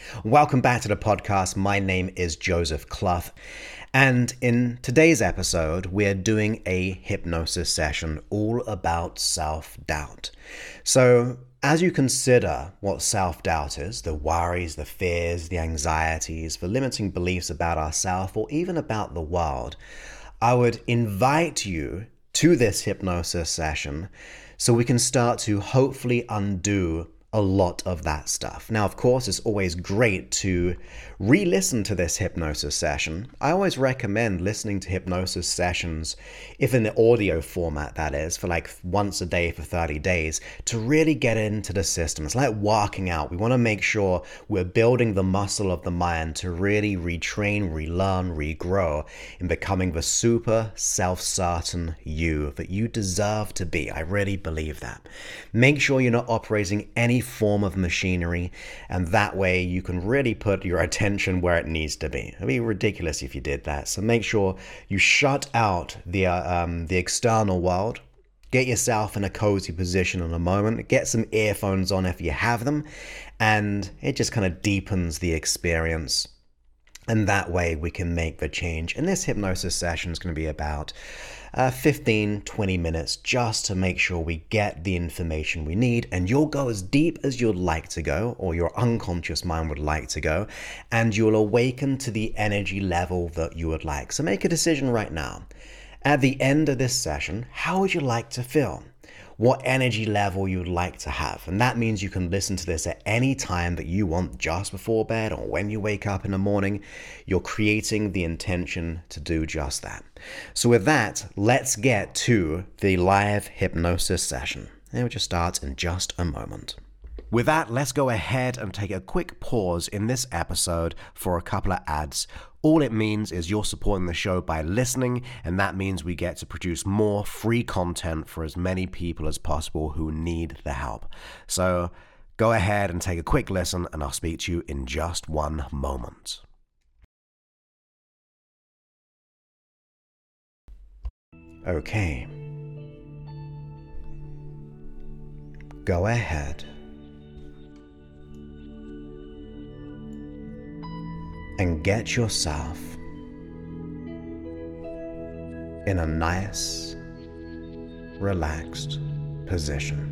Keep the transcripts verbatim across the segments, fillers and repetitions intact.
Welcome back to the podcast. My name is Joseph Clough, and in today's episode, we're doing a hypnosis session all about self-doubt. So, as you consider what self-doubt is, the worries, the fears, the anxieties, the limiting beliefs about ourselves or even about the world, I would invite you to this hypnosis session so we can start to hopefully undo a lot of that stuff. Now, of course, it's always great to re-listen to this hypnosis session. I always recommend listening to hypnosis sessions, if in the audio format that is, for like once a day for thirty days, to really get into the system. It's like working out. We want to make sure we're building the muscle of the mind to really retrain, relearn, regrow in becoming the super self-certain you that you deserve to be. I really believe that. Make sure you're not operating any form of machinery, and that way you can really put your attention where it needs to be. It'd be ridiculous if you did that. So make sure you shut out the uh, um, the external world. Get yourself in a cozy position in a moment. Get some earphones on if you have them, and it just kind of deepens the experience. And that way we can make the change. And this hypnosis session is going to be about uh, fifteen, twenty minutes just to make sure we get the information we need. And you'll go as deep as you'd like to go, or your unconscious mind would like to go, and you'll awaken to the energy level that you would like. So make a decision right now. At the end of this session, how would you like to feel? What energy level you'd like to have. And that means you can listen to this at any time that you want, just before bed or when you wake up in the morning. You're creating the intention to do just that. So with that, let's get to the live hypnosis session. And we'll just start in just a moment. With that, let's go ahead and take a quick pause in this episode for a couple of ads. All it means is you're supporting the show by listening, and that means we get to produce more free content for as many people as possible who need the help. So go ahead and take a quick listen, and I'll speak to you in just one moment. Okay. Go ahead and get yourself in a nice, relaxed position.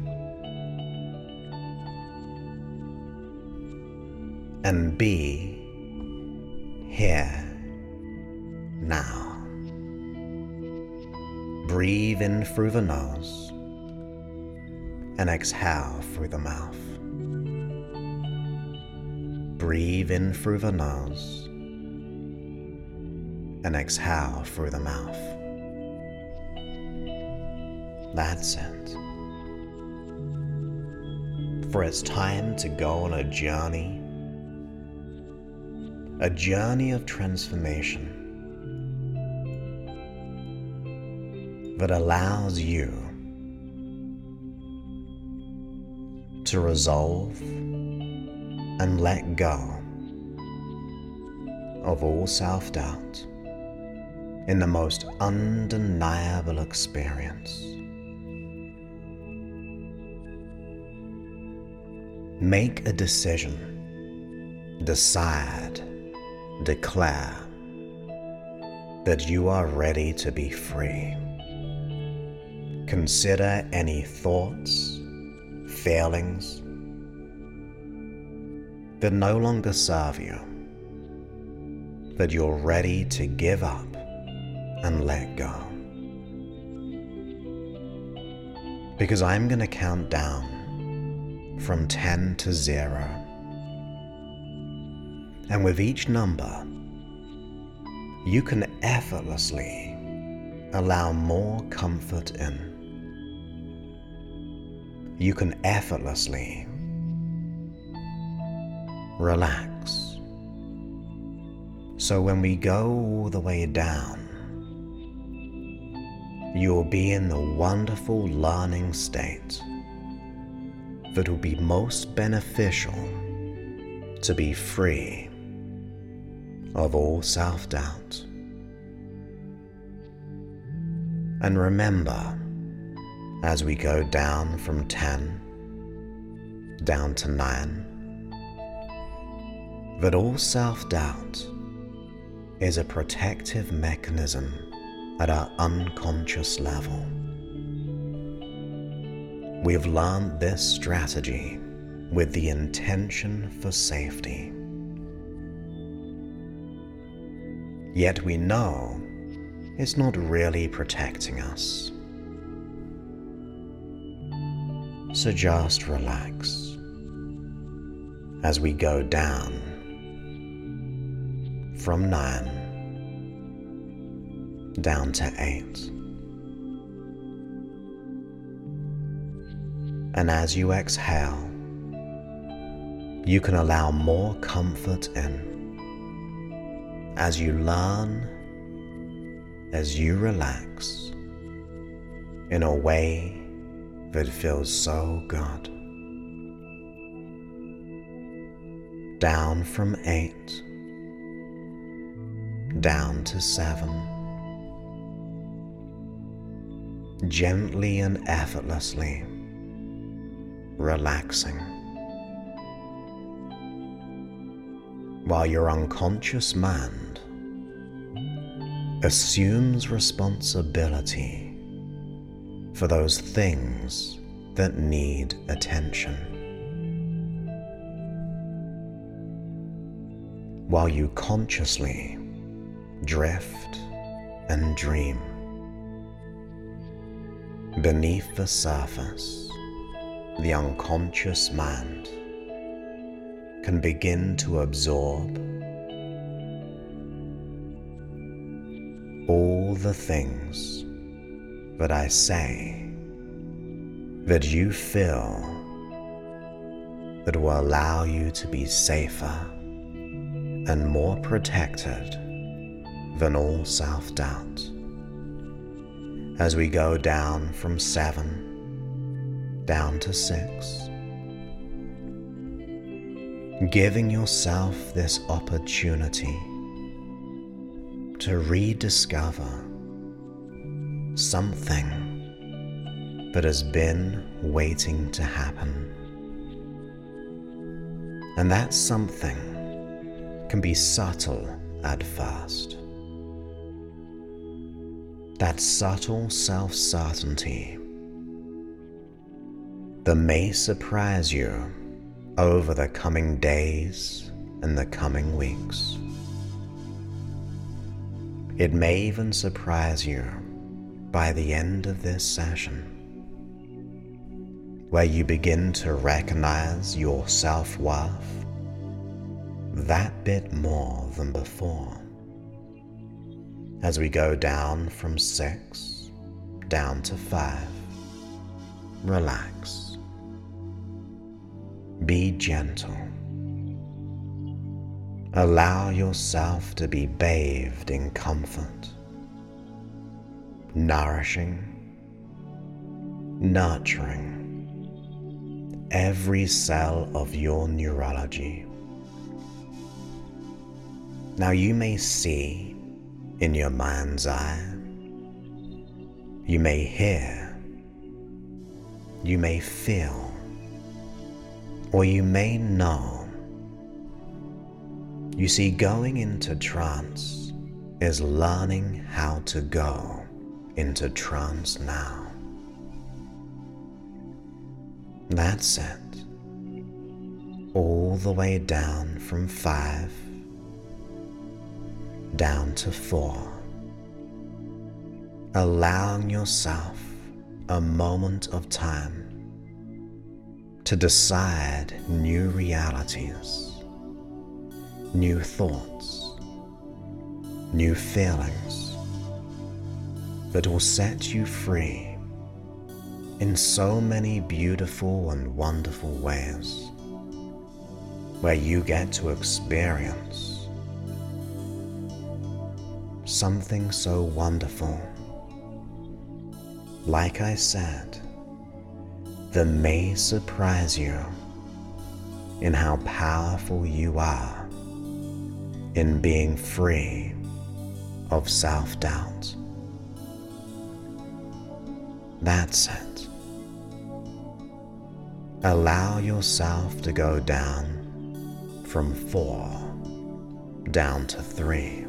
And be here now. Breathe in through the nose and exhale through the mouth. Breathe in through the nose and exhale through the mouth. That's it. For it's time to go on a journey, a journey of transformation that allows you to resolve and let go of all self-doubt in the most undeniable experience. Make a decision. Decide, declare that you are ready to be free. Consider any thoughts, feelings that no longer serve you, that you're ready to give up and let go. Because I'm going to count down from ten to zero. And with each number, you can effortlessly allow more comfort in. You can effortlessly relax. So when we go all the way down, you'll be in the wonderful learning state that will be most beneficial to be free of all self-doubt. And remember, as we go down from ten, down to nine, that all self-doubt is a protective mechanism at our unconscious level. We've learned this strategy with the intention for safety. Yet we know it's not really protecting us. So just relax as we go down from nine down to eight. And as you exhale, you can allow more comfort in as you learn, as you relax in a way that feels so good. Down from eight, down to seven, gently and effortlessly relaxing, while your unconscious mind assumes responsibility for those things that need attention, while you consciously drift and dream. Beneath the surface, the unconscious mind can begin to absorb all the things that I say that you feel that will allow you to be safer and more protected than all self-doubt. As we go down from seven down to six, giving yourself this opportunity to rediscover something that has been waiting to happen. And that something can be subtle at first. That subtle self-certainty that may surprise you over the coming days and the coming weeks. It may even surprise you by the end of this session, where you begin to recognize your self-worth that bit more than before. As we go down from six down to five, relax. Be gentle. Allow yourself to be bathed in comfort, nourishing, nurturing every cell of your neurology. Now you may see in your mind's eye, you may hear, you may feel, or you may know. You see, going into trance is learning how to go into trance now. That's it. All the way down from five down to four. Allowing yourself a moment of time to decide new realities, new thoughts, new feelings that will set you free in so many beautiful and wonderful ways, where you get to experience something so wonderful, like I said, that may surprise you in how powerful you are in being free of self-doubt. That's it. Allow yourself to go down from four down to three.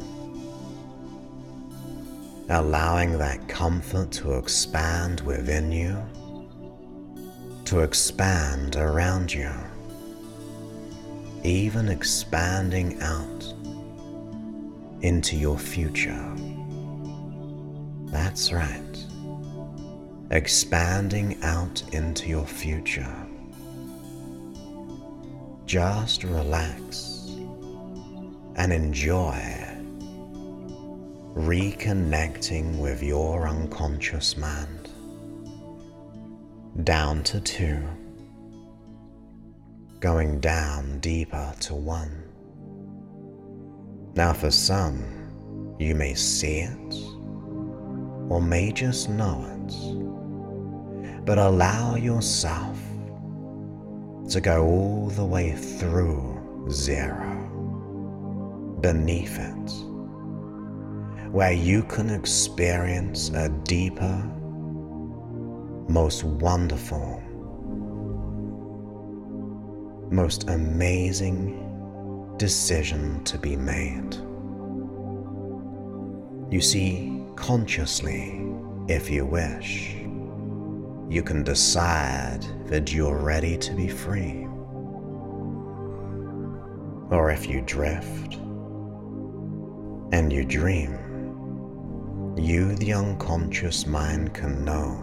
Allowing that comfort to expand within you, to expand around you, even expanding out into your future. That's right, expanding out into your future. Just relax and enjoy reconnecting with your unconscious mind. Down to two, going down deeper to one. Now for some, you may see it or may just know it, but allow yourself to go all the way through zero, beneath it, where you can experience a deeper, most wonderful, most amazing decision to be made. You see, consciously, if you wish, you can decide that you're ready to be free. Or if you drift and you dream, you, the unconscious mind, can know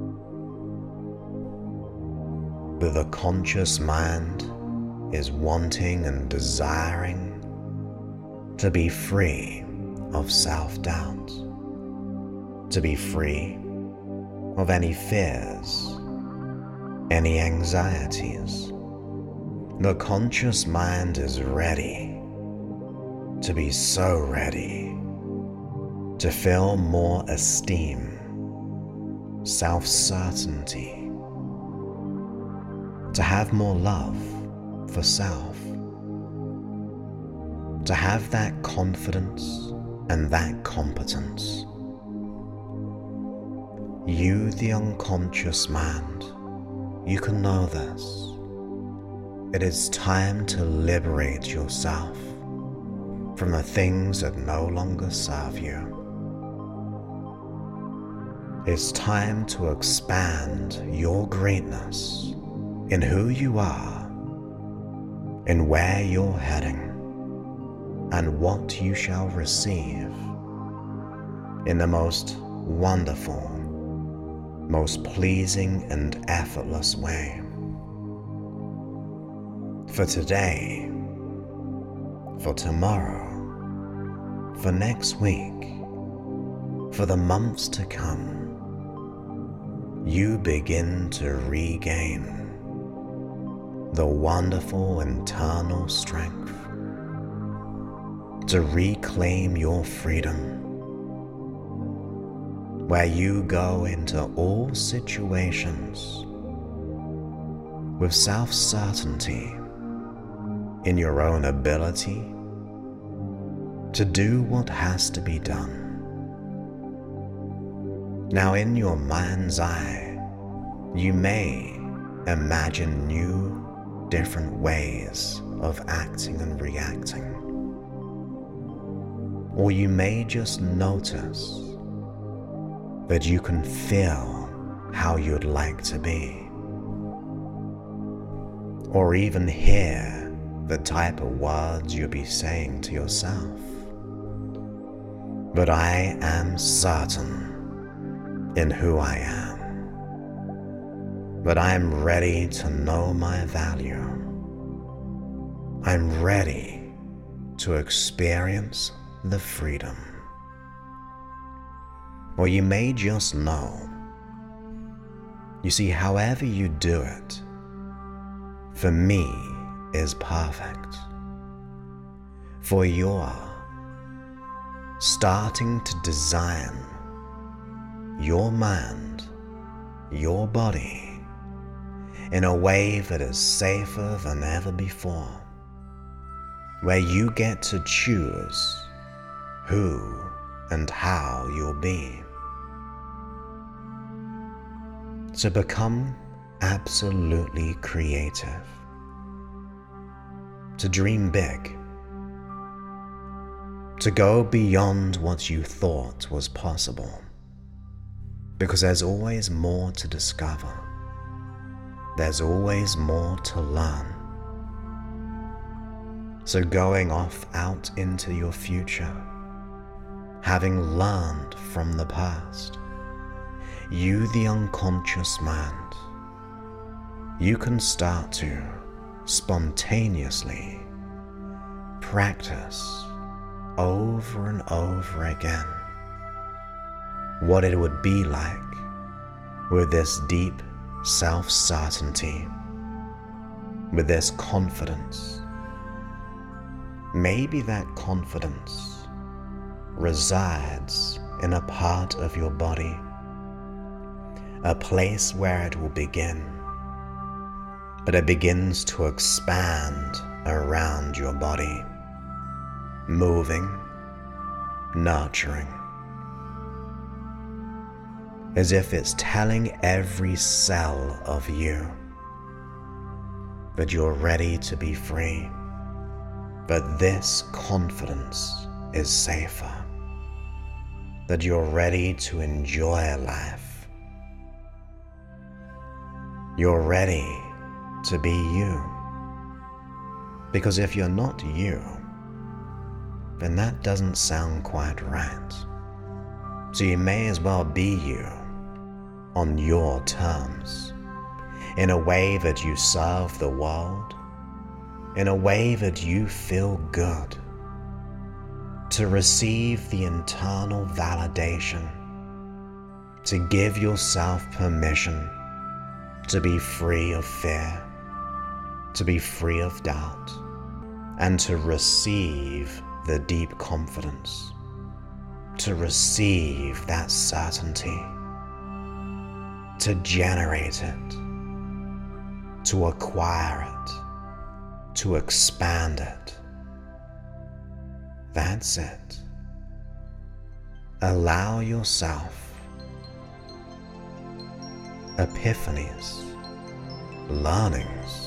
that the conscious mind is wanting and desiring to be free of self-doubt, to be free of any fears, any anxieties. The conscious mind is ready to be so ready to feel more esteem, self-certainty, to have more love for self, to have that confidence and that competence. You, the unconscious mind, you can know this. It is time to liberate yourself from the things that no longer serve you. It's time to expand your greatness in who you are, in where you're heading, and what you shall receive in the most wonderful, most pleasing and effortless way. For today, for tomorrow, for next week, for the months to come, you begin to regain the wonderful internal strength to reclaim your freedom, where you go into all situations with self-certainty in your own ability to do what has to be done. Now, in your mind's eye, you may imagine new, different ways of acting and reacting. Or you may just notice that you can feel how you'd like to be. Or even hear the type of words you'll be saying to yourself. But I am certain in who I am, but I'm ready to know my value. I'm ready to experience the freedom. Or you may just know. You see, however you do it, for me, is perfect. For you're starting to design your mind, your body, in a way that is safer than ever before, where you get to choose who and how you'll be. To become absolutely creative, to dream big, to go beyond what you thought was possible, because there's always more to discover. There's always more to learn. So going off out into your future, having learned from the past, you, the unconscious mind, you can start to spontaneously practice over and over again what it would be like with this deep self-certainty, with this confidence. Maybe that confidence resides in a part of your body, a place where it will begin, but it begins to expand around your body, moving, nurturing, as if it's telling every cell of you that you're ready to be free, but this confidence is safer, that you're ready to enjoy life. You're ready to be you, because if you're not you, then that doesn't sound quite right. So you may as well be you on your terms, in a way that you serve the world, in a way that you feel good, to receive the internal validation, to give yourself permission to be free of fear, to be free of doubt, and to receive the deep confidence, to receive that certainty, to generate it, to acquire it, to expand it. That's it. Allow yourself epiphanies, learnings,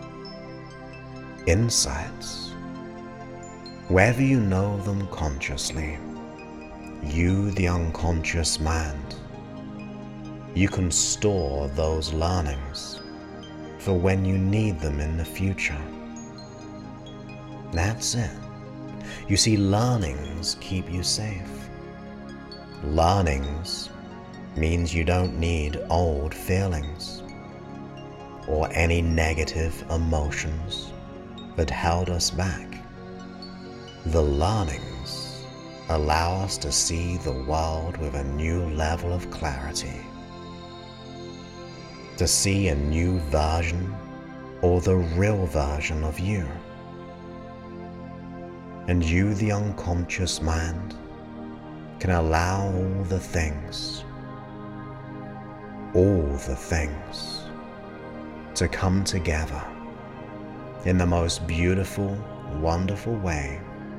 insights, whether you know them consciously. You, the unconscious mind, you can store those learnings for when you need them in the future. That's it. You see, learnings keep you safe. Learnings means you don't need old feelings or any negative emotions that held us back. The learnings allow us to see the world with a new level of clarity, to see a new version or the real version of you. And you, the unconscious mind, can allow all the things, all the things to come together in the most beautiful, wonderful way.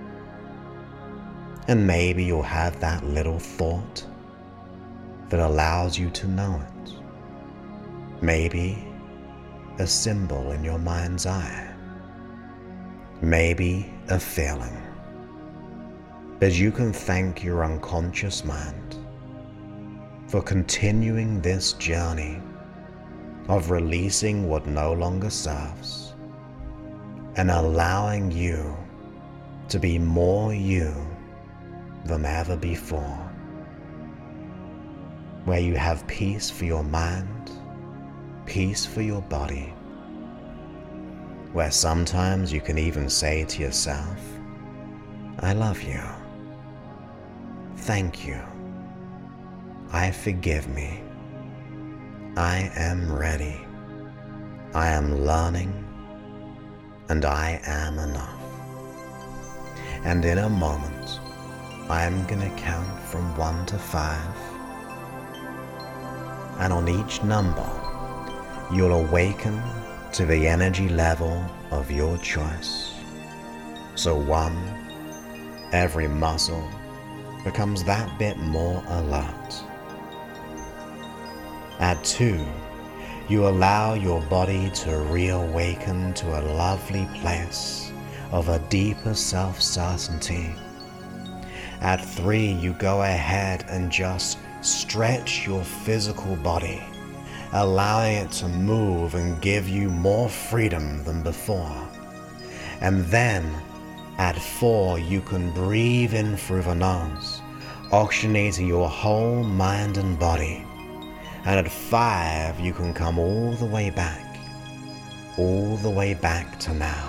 And maybe you'll have that little thought that allows you to know it. Maybe a symbol in your mind's eye. Maybe a feeling. But you can thank your unconscious mind for continuing this journey of releasing what no longer serves and allowing you to be more you than ever before, where you have peace for your mind, peace for your body, where sometimes you can even say to yourself, I love you, thank you, I forgive me, I am ready, I am learning, and I am enough. And in a moment, I'm gonna count from one to five, and on each number, you'll awaken to the energy level of your choice. So one, every muscle becomes that bit more alert. At two, you allow your body to reawaken to a lovely place of a deeper self-certainty, At three, you go ahead and just stretch your physical body, allowing it to move and give you more freedom than before. And then, at four, you can breathe in through the nose, oxygenating your whole mind and body. And at five, you can come all the way back, all the way back to now.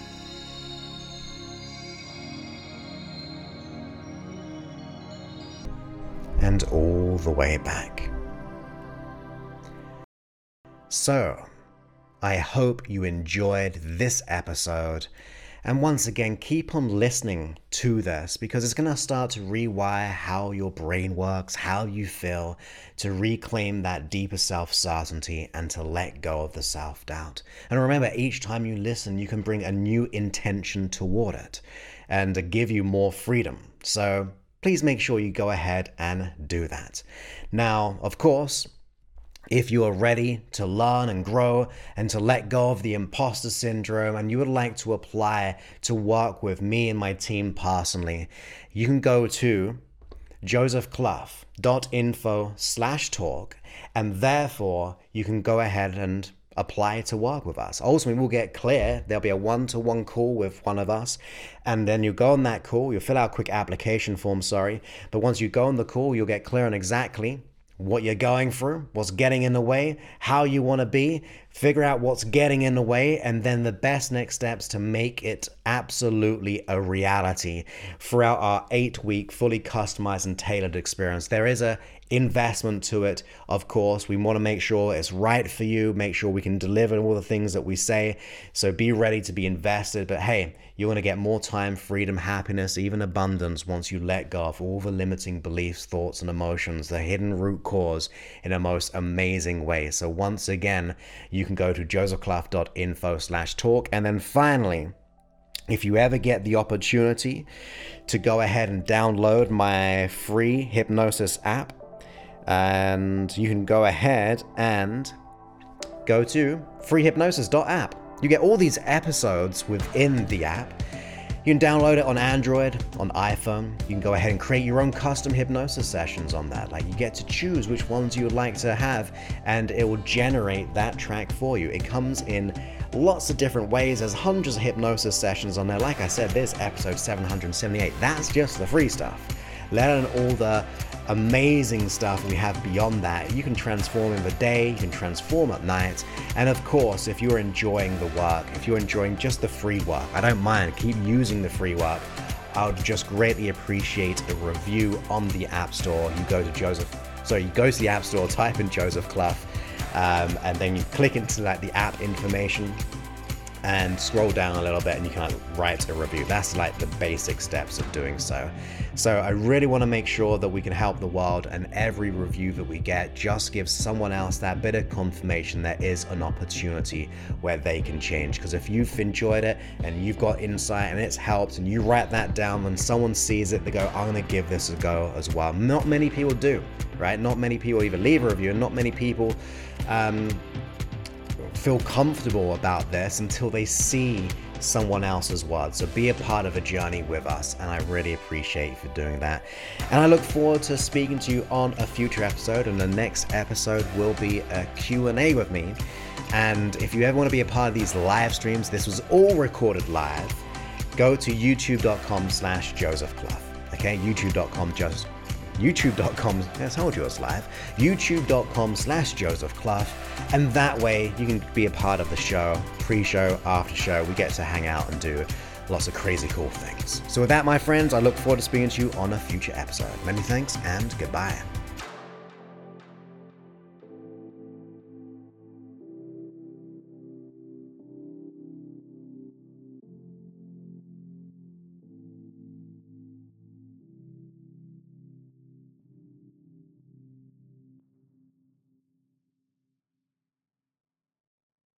And all the way back. So, I hope you enjoyed this episode. And once again, keep on listening to this because it's going to start to rewire how your brain works, how you feel, to reclaim that deeper self-certainty and to let go of the self-doubt. And remember, each time you listen, you can bring a new intention toward it and to give you more freedom. So please make sure you go ahead and do that. Now, of course, if you are ready to learn and grow and to let go of the imposter syndrome and you would like to apply to work with me and my team personally, you can go to josephclough.info slash talk and therefore you can go ahead and apply to work with us. Ultimately, we'll get clear. There'll be a one-to-one call with one of us, and then you go on that call, you'll fill out a quick application form, sorry, but once you go on the call, you'll get clear on exactly what you're going through, what's getting in the way, how you want to be, figure out what's getting in the way, and then the best next steps to make it absolutely a reality throughout our eight-week fully customized and tailored experience. There is a investment to it, of course. We want to make sure it's right for you, make sure we can deliver all the things that we say. So be ready to be invested. But hey, you're going to get more time, freedom, happiness, even abundance once you let go of all the limiting beliefs, thoughts, and emotions, the hidden root cause in a most amazing way. So once again, you can go to josephclough.info slash talk. And then finally, if you ever get the opportunity to go ahead and download my free hypnosis app, and you can go ahead and go to free hypnosis dot app. You get all these episodes within the app. You can download it on Android, on iPhone. You can go ahead and create your own custom hypnosis sessions on that. Like, you get to choose which ones you would like to have, and it will generate that track for you. It comes in lots of different ways. There's hundreds of hypnosis sessions on there. Like I said, this episode seven hundred seventy-eight. That's just the free stuff. Let alone all the amazing stuff we have beyond that. You can transform in the day, you can transform at night, and of course, if you're enjoying the work, if you're enjoying just the free work, I don't mind, keep using the free work. I would just greatly appreciate a review on the App Store. You go to Joseph, so you go to the App Store, type in Joseph Clough, um, and then you click into like the app information and scroll down a little bit and you can like, write a review. That's like the basic steps of doing so. So I really want to make sure that we can help the world, and every review that we get just gives someone else that bit of confirmation there is an opportunity where they can change. Because if you've enjoyed it and you've got insight and it's helped and you write that down, when someone sees it, they go, I'm going to give this a go as well. Not many people do, right? Not many people even leave a review, and not many people um, feel comfortable about this until they see someone else's words. So be a part of a journey with us, and I really appreciate you for doing that. And I look forward to speaking to you on a future episode, and the next episode will be a Q and A with me. And if you ever want to be a part of these live streams, this was all recorded live, go to youtube.com slash Joseph Clough. Okay, youtube.com just youtube.com, I told you it was live, youtube.com slash Joseph Clough, and that way you can be a part of the show, pre-show, after show. We get to hang out and do lots of crazy cool things. So with that, my friends, I look forward to speaking to you on a future episode. Many thanks and goodbye.